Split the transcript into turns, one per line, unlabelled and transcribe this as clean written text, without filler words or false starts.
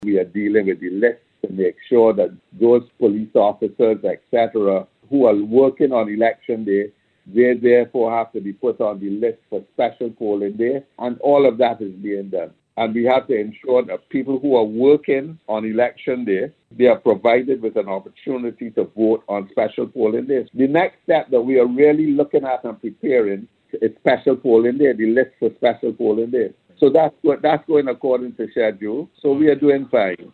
We are dealing with the list to make sure that those police officers, etc., who are working on election day, they therefore have to be put on the list for special polling day, and all of that is being done. And we have to ensure that people who are working on election day, they are provided with an opportunity to vote on special polling days. The next step that we are really looking at and preparing is special polling day, the list for special polling day. So that's going according to schedule. So we are doing fine.